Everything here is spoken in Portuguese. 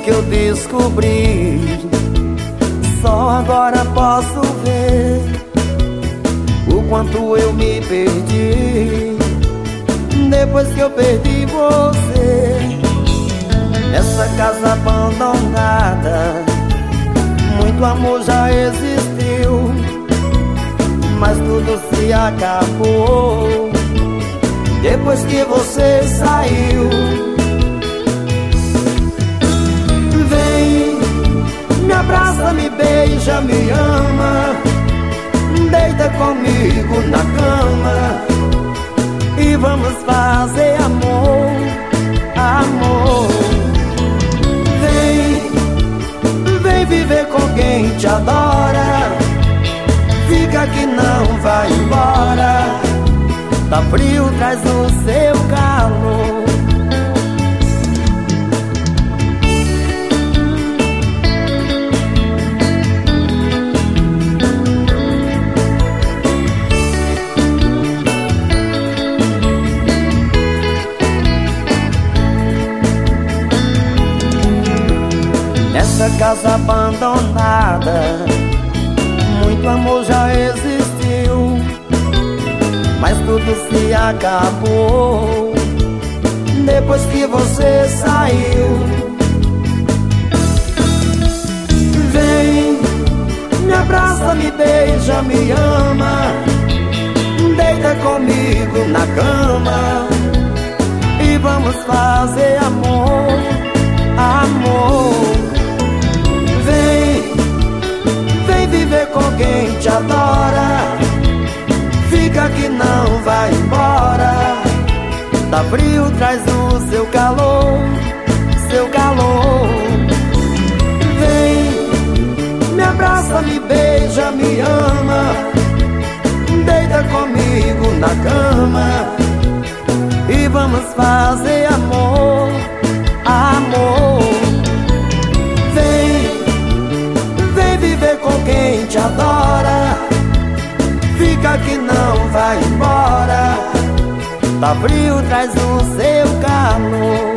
que eu descobri, só agora posso ver o quanto eu me perdi depois que eu perdi você. Nessa casa abandonada, muito amor já existiu, mas tudo se acabou depois que você saiu. Vem, me abraça, me beija, me ama, deita comigo na cama e vamos fazer amor, amor. Vem viver com quem te adora, fica que não vai embora. Tá frio, traz o seu calor. Nessa casa abandonada, muito amor já existiu, mas tudo se acabou depois que você saiu. Vem, me abraça, me beija, me ama, deita comigo na cama e vamos fazer amor, amor. Vem viver com quem te adora, fica que não vai embora. Tá frio, traz o seu calor, seu calor. Vem, me abraça, me beija, me ama, deita comigo na cama e vamos fazer amor, amor. Vem viver com quem te adora, fica que não vai embora. Tá frio, traz o seu calor.